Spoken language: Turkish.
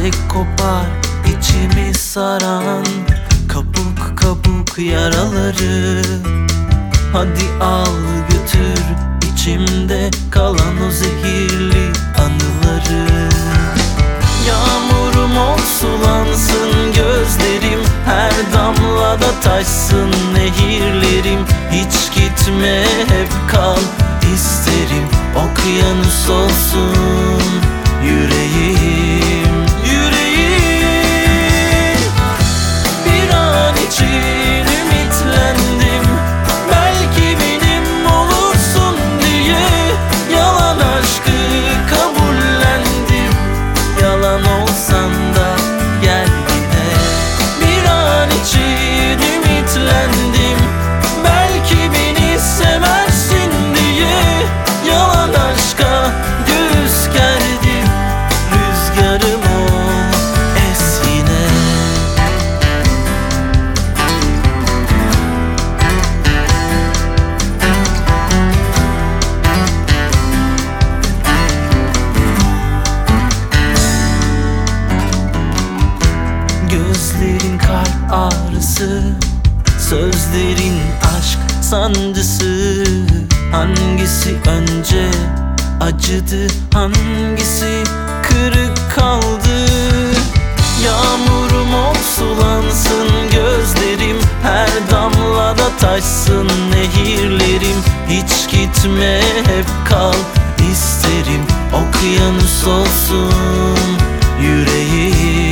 Hadi kopar içimi saran kabuk kabuk yaraları. Hadi al götür içimde kalan o zehirli anıları. Yağmurum ol, sulansın gözlerim, her damlada taşsın nehirlerim. Hiç gitme, hep kal isterim, okyanus olsun yüreğim, yüreğim. Bir an için ümitlendim, belki benim olursun diye. Yalan aşkı kabullendim, yalan olsan da gel yine. Bir an için ümitlendim, belki beni seversin diye. Yalan aşka göğüs gerdim, rüzgarım ol, es yine. Gözlerin kalp ağrısı, sözlerin aşk sancısı. Hangisi önce acıdı, hangisi kırık kaldı? Yağmurum ol, sulansın gözlerim, her damlada taşsın nehirlerim. Hiç gitme, hep kal isterim, okyanus olsun yüreğim.